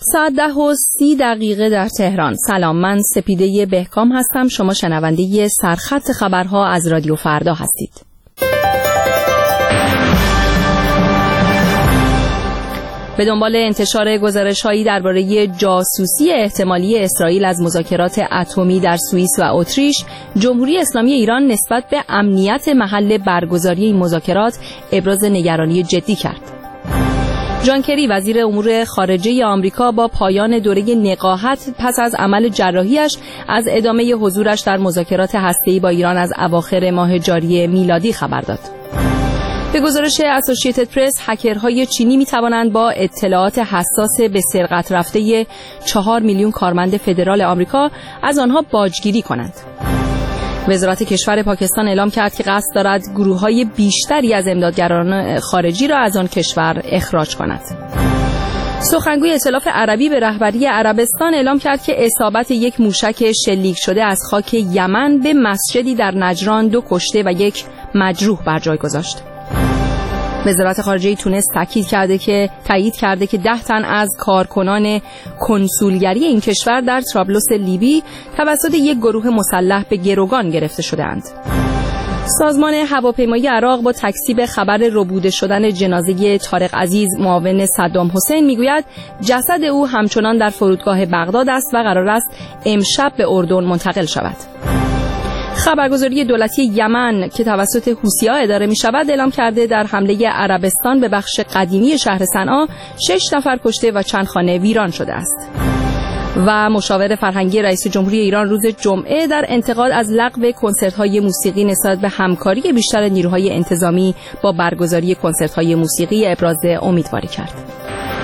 ساعت 10:30 در تهران. سلام، من سپیده بهکام هستم. شما شنونده سرخط خبرها از رادیو فردا هستید. به دنبال انتشار گزارش‌هایی درباره جاسوسی احتمالی اسرائیل از مذاکرات اتمی در سوئیس و اتریش، جمهوری اسلامی ایران نسبت به امنیت محل برگزاری این مذاکرات ابراز نگرانی جدی کرد. جان کری وزیر امور خارجه آمریکا با پایان دوره نقاهت پس از عمل جراحیش از ادامه حضورش در مذاکرات هسته‌ای با ایران از اواخر ماه جاری میلادی خبر داد. به گزارش اسوسییتد پرس، هکرهای چینی می توانند با اطلاعات حساس به سرقت رفته 4 میلیون کارمند فدرال آمریکا از آنها باجگیری کنند. وزارت کشور پاکستان اعلام کرد که قصد دارد گروه‌های بیشتری از امدادگران خارجی را از آن کشور اخراج کند. سخنگوی ائتلاف عربی به رهبری عربستان اعلام کرد که اصابت یک موشک شلیک شده از خاک یمن به مسجدی در نجران 2 کشته و 1 مجروح بر جای گذاشت. وزارت خارجه تونس تایید کرده که 10 تن از کارکنان کنسولگری این کشور در طرابلس لیبی توسط یک گروه مسلح به گروگان گرفته شدند. سازمان هواپیمایی عراق با تکذیب خبر ربوده شدن جنازه طارق عزیز معاون صدام حسین میگوید جسد او همچنان در فرودگاه بغداد است و قرار است امشب به اردن منتقل شود. خبرگزاری دولتی یمن که توسط حوثی‌ها اداره می‌شود اعلام کرده در حمله عربستان به بخش قدیمی شهر صنعا 6 نفر کشته و چند خانه ویران شده است. و مشاور فرهنگی رئیس جمهوری ایران روز جمعه در انتقاد از لغو کنسرت‌های موسیقی نسبت به همکاری بیشتر نیروهای انتظامی با برگزاری کنسرت‌های موسیقی ابراز امیدواری کرد.